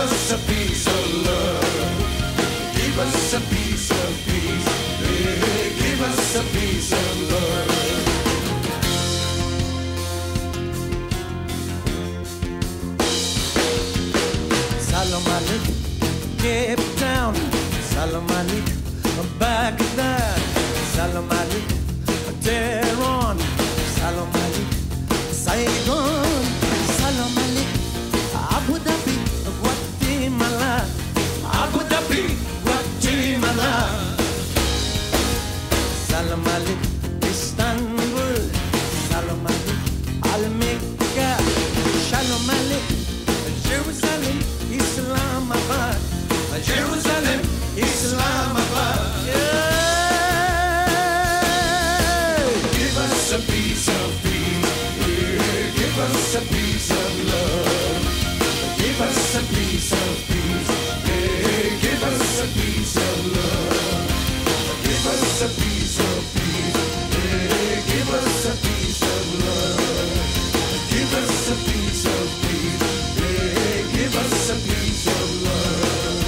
us a piece of love. Give us a piece of peace. Yeah, give us a piece of love. Salam alaikum, Cape Town. Salam alaikum, Baghdad. Salam alaikum, Tehran. Salam alaikum, Saigon. Salam alaikum, Abu Dhabi, Guatemala. Abu Dhabi, Guatemala. Salam alaikum, Istanbul. Salam alaikum, Al-Mecca. Shalom alaikum, Jerusalem, Islamabad. Jerusalem, Islamabad. Yeah. Give us a piece of peace. Yeah. Give us a piece of love. Give us a piece of peace. Yeah. Give us a piece of love. Give us a piece of peace. Yeah. Give us a piece of love. Give us a piece of peace. Yeah. Give us a piece of love.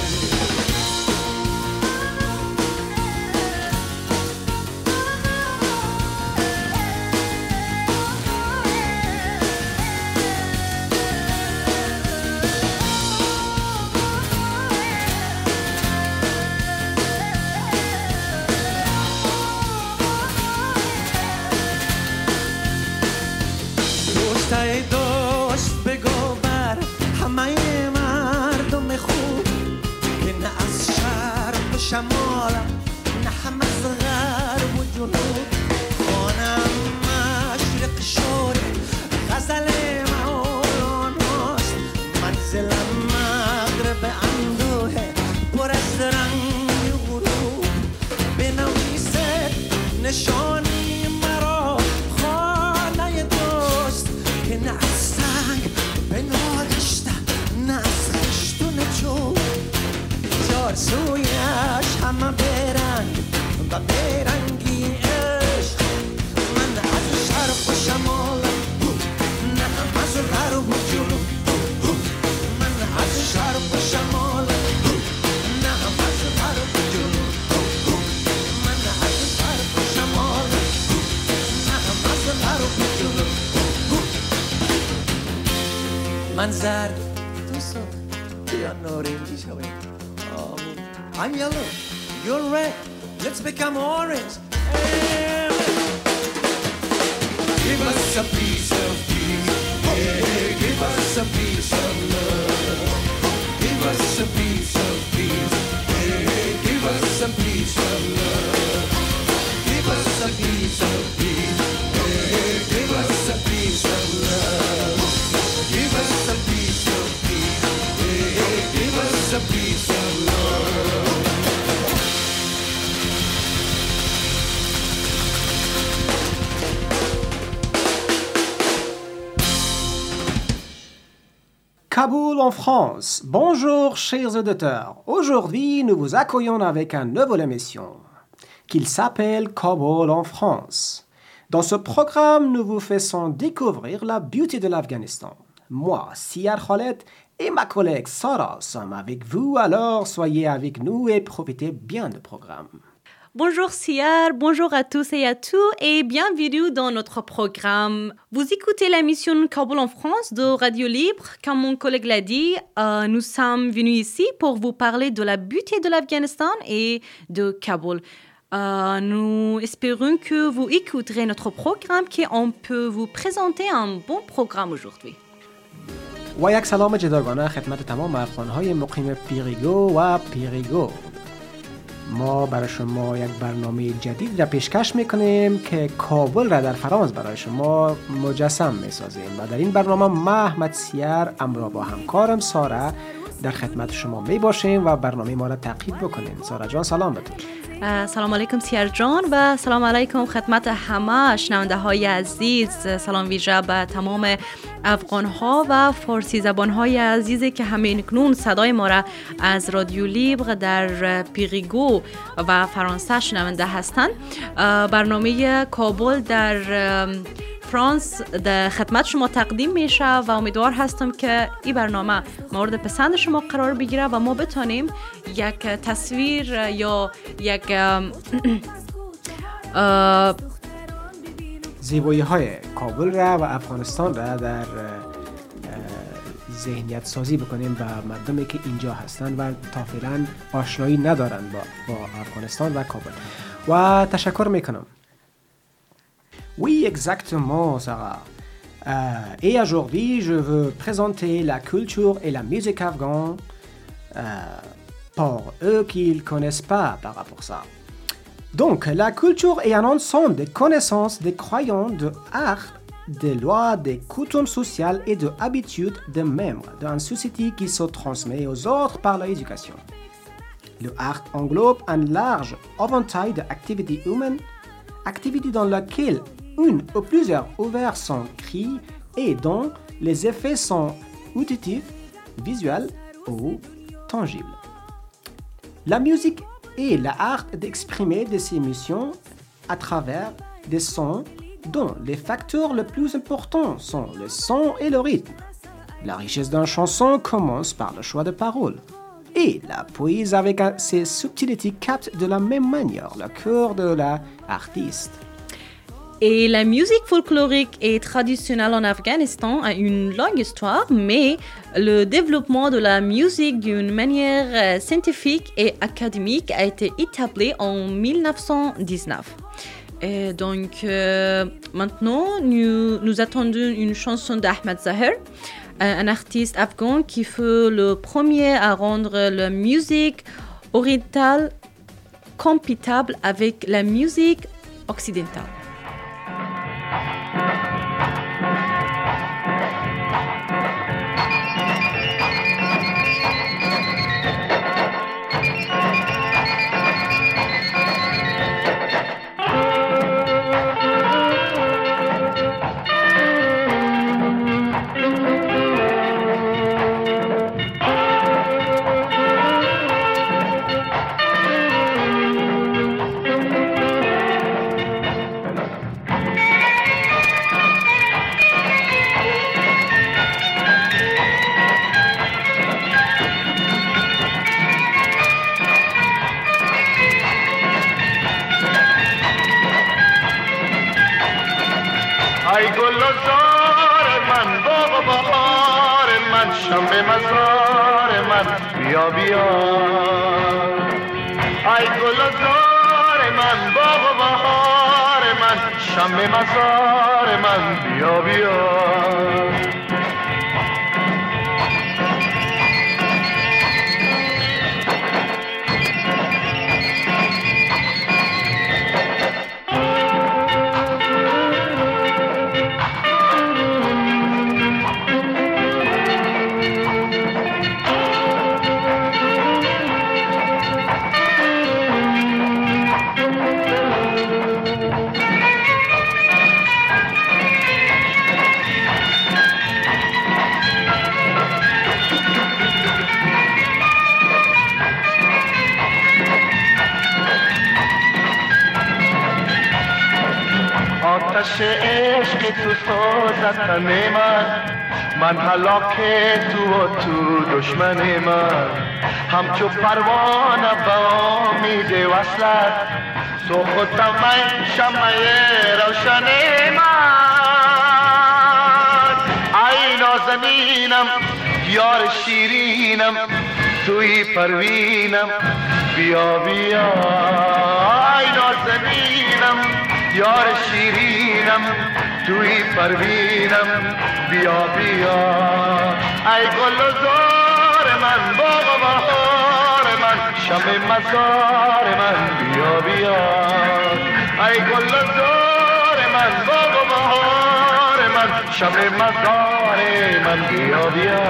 دوست بگو بر همه مردم خوب که نه از شرق و شمال نه هم از غرب و جنوب خانم مشرق شوره غزل مولاناست منزلم مغرب اندوه پر از رنگ غروب بنویسد نشانی مرا خانه دوست که نه از سنگ به نارشته نه از خشتون چوب چار سویش همه برنگ و برنگی عشق من از شرق و شمالم نه هم از غرب و جنوب من از شرق و شمالم نه هم از غرب و جنوب من از شرق و شمالم نه هم از غرب و جنوب من زرد تو سرخ یا نارنجی شوی I'm yellow, you're red, let's become orange. Hey. Give us a piece of peace, yeah. Give us a piece of love. Give us a piece of peace, yeah. Give us a piece of love. Give us a piece of peace, yeah. Give us a piece of love. Give us a piece of peace, yeah. Give us a piece of love. Kaboul en France. Bonjour chers auditeurs. Aujourd'hui, nous vous accueillons avec une nouvelle émission qui s'appelle Kaboul en France. Dans ce programme, nous vous faisons découvrir la beauté de l'Afghanistan. Moi, Siar Khaled et ma collègue Sarah sommes avec vous, alors soyez avec nous et profitez bien du programme. Bonjour Siar, bonjour à tous et à toutes et bienvenue dans notre programme. Vous écoutez la mission Kaboul en France de Radio Libre. Comme mon collègue l'a dit, nous sommes venus ici pour vous parler de la beauté de l'Afghanistan et de Kaboul. Nous espérons que vous écouterez notre programme, qu'on peut vous présenter un bon programme aujourd'hui. و یک سلام جداگانه خدمت تمام افغان‌های مقیم پیریگو و پیریگو. ما برای شما یک برنامه جدید را پیشکش میکنیم که کابل را در فرانس برای شما مجسم میسازیم و در این برنامه ما احمد سیار همراه با همکارم سارا در خدمت شما میباشیم و برنامه ما را تعقیب بکنیم. سارا جان سلام به تو. سلام علیکم سیار جان و سلام علیکم خدمت همه شنونده های عزیز. سلام ویژه به تمام افغان ها و فارسی زبان های عزیزی که همین کنون صدای ما را از رادیو لیبر در پیریگو و فرانسه شنونده هستند. برنامه کابل در فرانس در خدمت شما تقدیم میشه و امیدوار هستم که این برنامه مورد پسند شما قرار بگیره و ما بتونیم یک تصویر یا یک زیبایی های کابل را و افغانستان را در ذهنیت سازی بکنیم و مردمی که اینجا هستند و تا فعلا آشنایی ندارند با افغانستان و کابل. و تشکر میکنم. Oui, exactement, Sarah. Et aujourd'hui, je veux présenter la culture et la musique afghane pour eux qui ne connaissent pas par rapport à ça. Donc, la culture est un ensemble de connaissances, de croyances, de art, de lois, de coutumes sociales et de habitudes des membres d'une société qui se transmet aux autres par l'éducation. Le art englobe un large éventail d'activités humaines, activités dans lesquelles une ou plusieurs ouvers sont créés et dont les effets sont auditifs, visuels ou tangibles. La musique est l'art d'exprimer des émotions à travers des sons dont les facteurs les plus importants sont le son et le rythme. La richesse d'une chanson commence par le choix de paroles. Et la poésie avec ses subtilités capte de la même manière le cœur de l'artiste. Et la musique folklorique et traditionnelle en Afghanistan a une longue histoire, mais le développement de la musique d'une manière scientifique et académique a été établi en 1919. Et donc maintenant, nous attendons une chanson d'Ahmed Zahir, un artiste afghan qui fut le premier à rendre la musique orientale compatible avec la musique occidentale. آتش عشق تو سوزد من هلاک تو و تو دشمن من همچو پروانه به امید وصلت سوختم من شمع روشن من ای نازنینم یار شیرینم توی پروینم بیا بیا ای نازنینم یار شیرینم توی پروینم بیا بیا ای گل و زار من باغ و بهار من شمع مزار من بیا بیا ای گل و زار من باغ و بهار من شمع مزار من بیا بیا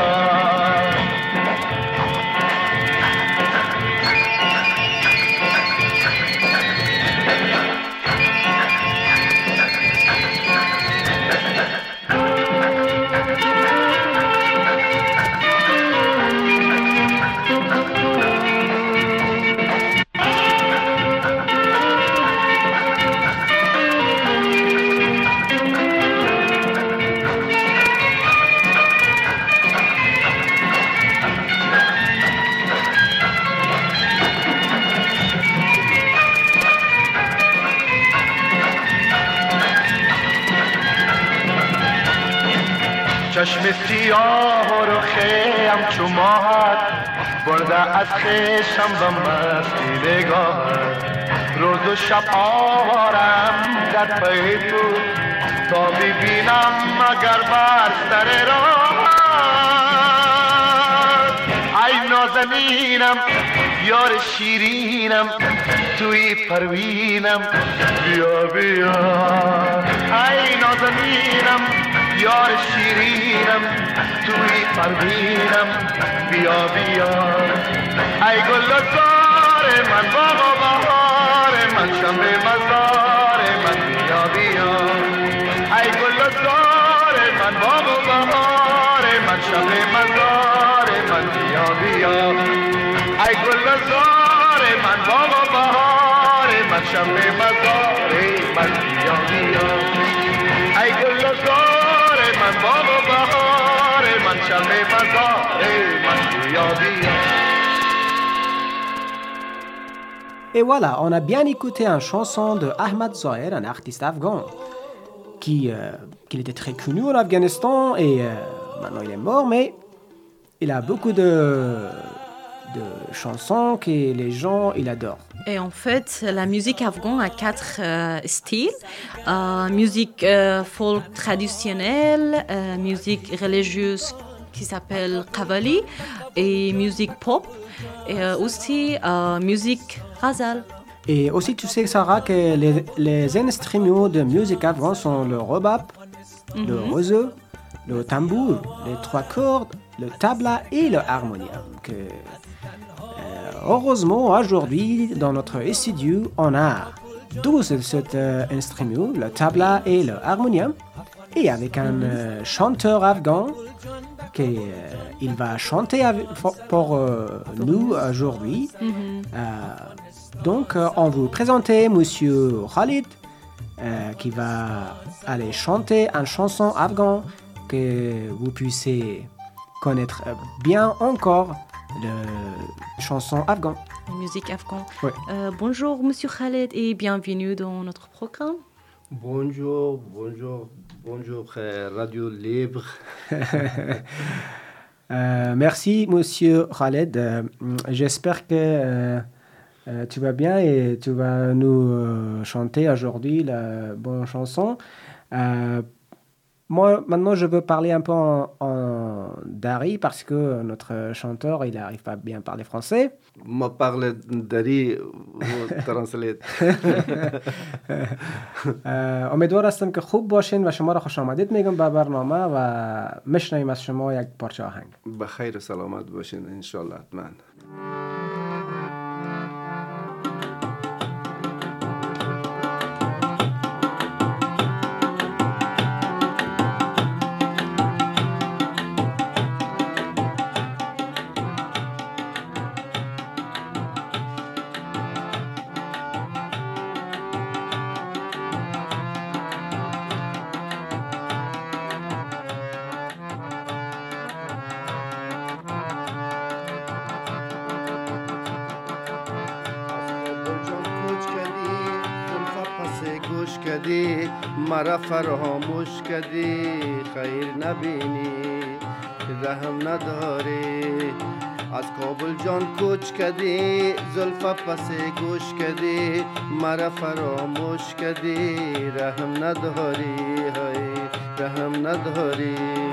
چشم سیاه و رخیم چو ماهت برده از خشم و مستی نگاهت روز و شب آوارم در پی تو تا ببینم مگر بر سر راهت ای نازنینم یار شیرینم توی پروینم بیا بیا ای نازنینم یار شیرینم توی پروینم بیا بیا ای گل زار من باغ و بهار من شمع مزار من بیا بیا ای گل زار من باغ و بهار من شمع مزار من بیا بیا ای گل زار من باغ و بهار من شمع مزار من بیا بیا ای گل زار من باغ و بهار من شمع مزار من بیا بیا. Et voilà, on a bien écouté une chanson de Ahmad Zahir, un artiste afghan, qui était très connu en Afghanistan et maintenant il est mort, mais il a beaucoup de chansons que les gens ils adorent. Et en fait, la musique afghane a 4 styles. Musique folk traditionnelle, musique religieuse qui s'appelle qawwali et musique pop et aussi musique ghazal. Et aussi tu sais Sarah que les instruments de musique afghane sont le rebab, le roseau, le tambour, les 3 cordes, le tabla et le harmonium. Heureusement, aujourd'hui, dans notre studio, on a 12 cet instruments, le tabla et le harmonium, et avec un chanteur afghan qui il va chanter pour nous aujourd'hui. Donc, on vous présente Monsieur Khalid, qui va aller chanter une chanson afghane que vous puissiez connaître bien encore. La chanson afghane. Musique afghane. Oui. Bonjour Monsieur Khaled et bienvenue dans notre programme. Bonjour, Radio Libre. Merci Monsieur Khaled. J'espère que tu vas bien et tu vas nous chanter aujourd'hui la bonne chanson. Moi, maintenant, je veux parler un peu en dari parce que notre chanteur, il n'arrive pas bien à parler français. ما parle dari translate. امیدوار هستم که خوب باشین و شما را خوش آمدید میگم به برنامه و میشنویم از شما یک پارچه آهنگ. بخیر و سلامت باشین ان شاء الله حتما. مرا فراموش کردی خیر نبینی رحم نداری از کابل جان کوچ کردی زلفا پس گوش کردی مرا فراموش کردی رحم نداری های رحم نداری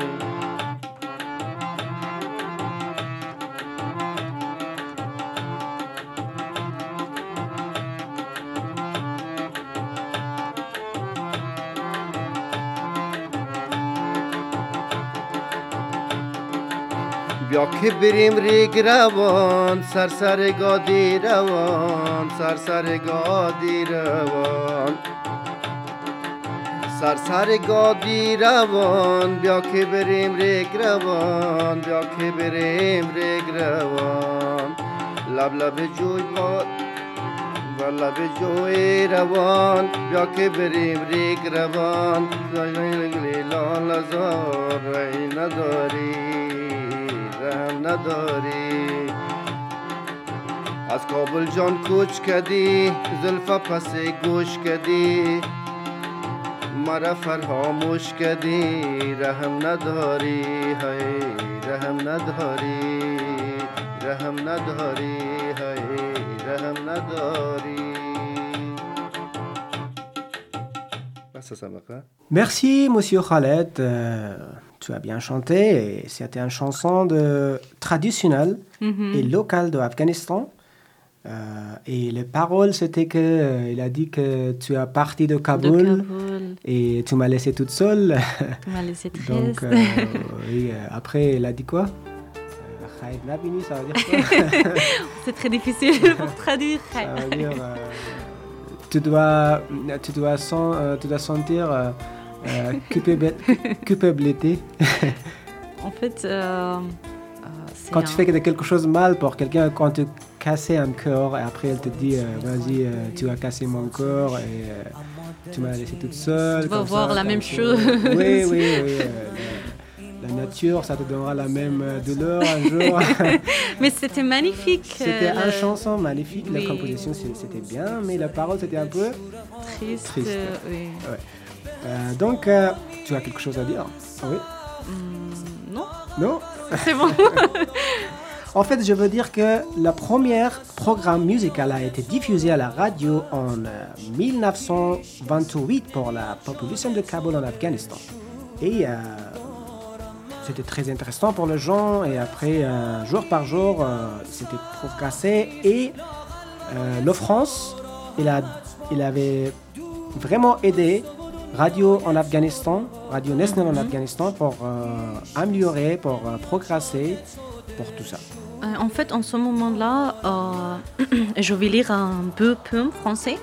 بیا که بریم ریگ روان سرسر گادی روان سرسر گادی روان سرسر گادی روان بیا که بریم ریگ روان بیا که بریم ریگ روان لب لب جوی باد و لب جوی روان بیا که بریم ریگ روان لال زار رای نداری نداری از کابل جان کوچ کردی زلفا پس گوش کردی مرا فراموش کردی رحم نداری های رحم نداری رحم نداری های رحم نداری. Merci, monsieur Khaled. Tu as bien chanté. Et c'était une chanson traditionnelle et locale de l'Afghanistan. Et les paroles, c'était que il a dit que tu es parti de Kaboul et tu m'as laissé toute seule. Tu m'as laissé triste. Donc, et après, il a dit quoi? Khaïd Nabini, ça veut dire quoi? C'est très difficile pour traduire. Ça veut dire tu dois sentir culpabilité. En fait, quand tu fais quelque chose de mal pour quelqu'un, quand tu casses un cœur et après elle te dit vas-y, tu as cassé mon cœur et tu m'as laissé toute seule. Tu vas voir la même chose. Oui. La nature, ça te donnera la même douleur un jour. Mais c'était magnifique. C'était une chanson magnifique. Oui. La composition, c'était bien, mais la parole, c'était un peu triste. Oui. Ouais. Donc, tu as quelque chose à dire? Oui. Non? C'est bon. En fait, je veux dire que le premier programme musical a été diffusé à la radio en 1928 pour la population de Kaboul en Afghanistan. Et c'était très intéressant pour les gens. Et après, jour par jour, c'était progressé. Et la France, il avait vraiment aidé Radio en Afghanistan, Radio Nationale en Afghanistan pour améliorer, pour progresser, pour tout ça. En fait, en ce moment-là, je vais lire un peu poème français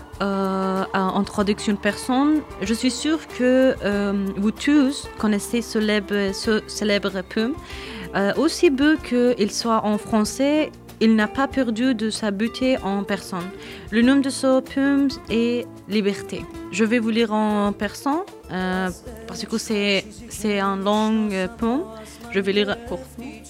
en traduction de personne. Je suis sûre que vous tous connaissez ce célèbre poème. Aussi beau qu'il soit en français, il n'a pas perdu de sa beauté en personne. Le nom de ce poème est Liberté. Je vais vous lire en persan parce que c'est un long poème. Je vais lire pour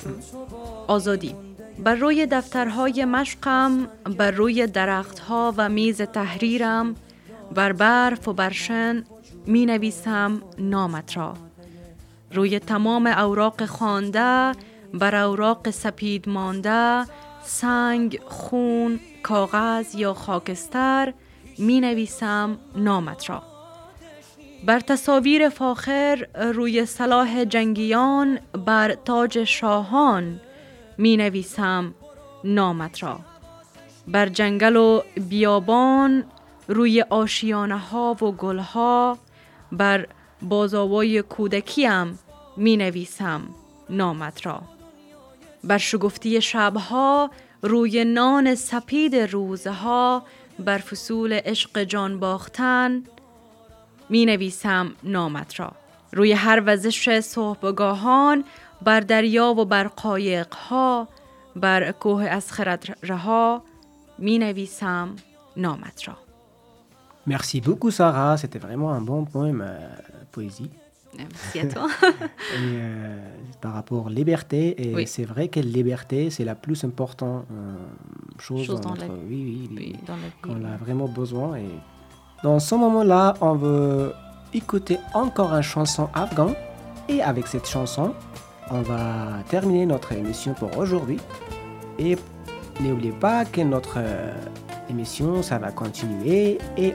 آزادی. بر روی دفترهای مشقم، بر روی درختها و میز تحریرم، بر برف و بر شن می نویسم نامت را. روی تمام اوراق خوانده، بر اوراق سپید مانده، سنگ، خون، کاغذ یا خاکستر می نویسم نامت را. بر تصاویر فاخر روی سلاح جنگیان، بر تاج شاهان می نویسم نامت را. بر جنگل و بیابان روی آشیانه ها و گل ها، بر بازآوای کودکیم می نویسم نامت را. بر شگفتی شبها روی نان سپید روزها، بر فصول عشق جان باختن می نویسم نامت را. روی هر وزش صبحگاهان، بر دریا و بر قایقها، بر کوه از خرد رها می نویسم نامت را. Merci beaucoup Sarah, c'était vraiment un bon poème poésie. Merci à toi. Et, par rapport à liberté, et oui. C'est vrai que la liberté, c'est la plus importante chose dans notre vie. Oui, qu'on a vraiment besoin. Et dans ce moment-là, on veut écouter encore une chanson afghane. Et avec cette chanson, on va terminer notre émission pour aujourd'hui. Et n'oubliez pas que notre émission, ça va continuer et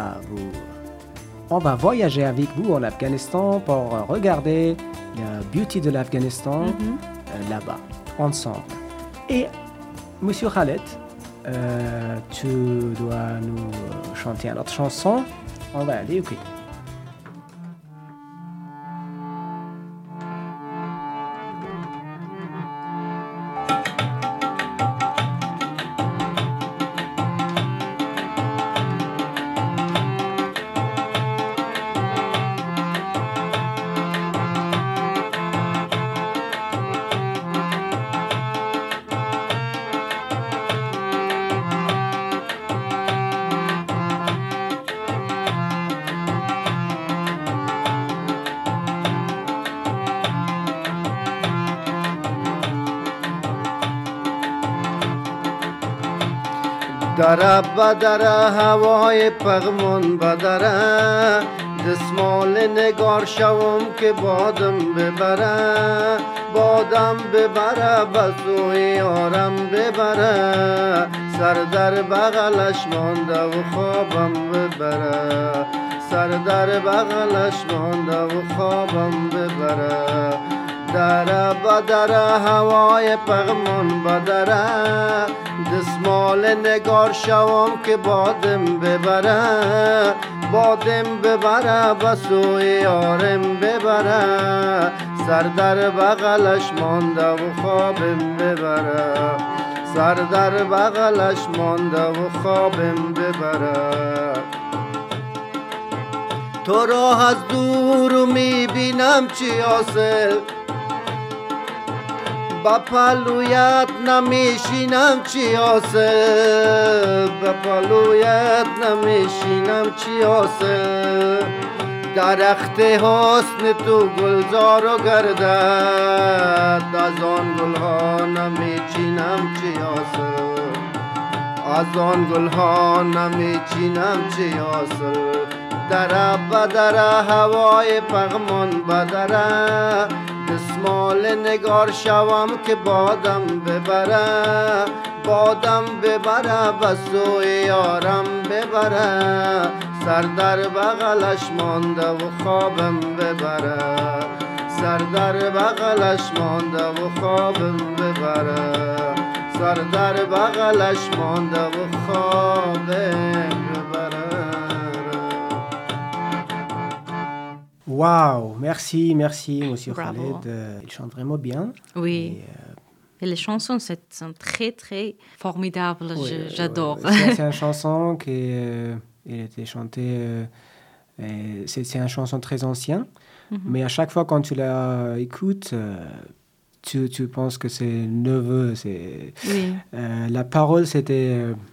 on va voyager avec vous en Afghanistan pour regarder la beauté de l'Afghanistan là-bas, ensemble. Et Monsieur Khaled, tu dois nous chanter une autre chanson. On va aller écouter. دره بدره هوای پغمون بدره دستمال نگار شوم که بادم ببره بادم ببره بسوی یارم ببره سر در بغلش مانده و خوابم ببره سر در بغلش مانده و خوابم ببره دره بدره هوای پغمان بدره دستمال نگار شوم که بادم ببره بادم ببره بسوی یارم ببره سر در بغلش مانده و خوابم ببره سر در بغلش مانده و خوابم ببره تو را از دور میبینم چی حاصل با پلویت نمیشینم چی حاصل با پلویت نمیشینم چی حاصل درخت حسن تو گلزار و گردد از آن گلها نمیچینم چی حاصل از آن گلها نمیچینم چی حاصل دره بدره هوای پغمان بدره دستمال نگار شوم که بادم ببره بادم ببره بسوی یارم ببره سر در بغلش مانده و خوابم ببره سر در بغلش مانده و خوابم ببره سر در بغلش مانده و خوابم ببره. Waouh, merci, monsieur Bravo. Khaled. Il chante vraiment bien. Oui. Et, Et les chansons, sont très, très formidables. J'adore. C'est une chanson qui elle était chantée. C'est une chanson très ancienne. Mais à chaque fois quand tu la écoutes, tu penses que c'est neveu. Oui. La parole, c'était...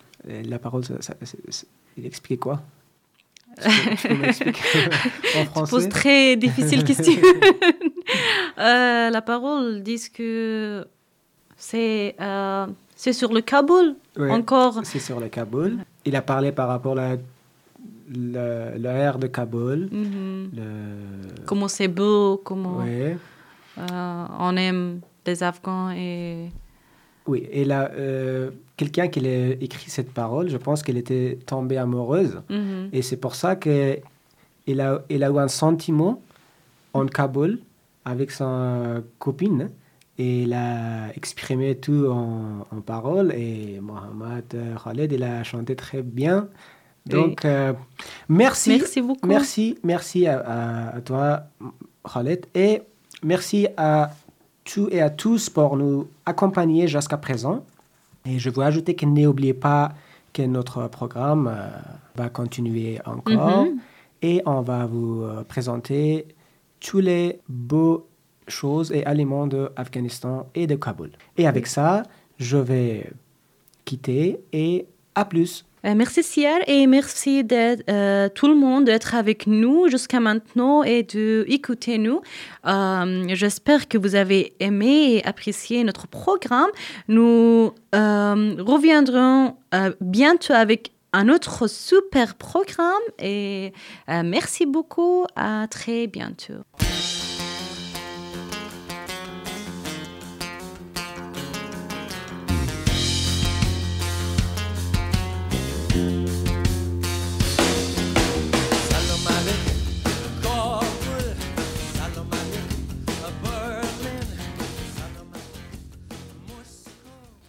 il expliquait quoi? Tu peux m'expliquer en français? Tu poses très difficile question. La parole dit que c'est sur le Kaboul, Ouais, encore. C'est sur le Kaboul. Il a parlé par rapport à l'air de Kaboul. Comment c'est beau, comment Ouais. on aime les Afghans. Oui, et là, quelqu'un qui a écrit cette parole, je pense qu'elle était tombée amoureuse. Et c'est pour ça qu'il a eu un sentiment en Kaboul avec sa copine. Et il a exprimé tout en paroles. Et Mohamed Khaled, il a chanté très bien. Donc, merci. Merci beaucoup. Merci à toi, Khaled. Et merci à et à tous pour nous accompagner jusqu'à présent. Et je veux ajouter que n'oubliez pas que notre programme va continuer encore et on va vous présenter tous les beaux choses et aliments de Afghanistan et de Kaboul. Et avec ça, je vais quitter et à plus. Merci Siar et merci tout le monde d'être avec nous jusqu'à maintenant et d'écouter nous. J'espère que vous avez aimé et apprécié notre programme. Nous reviendrons bientôt avec un autre super programme et merci beaucoup. À très bientôt.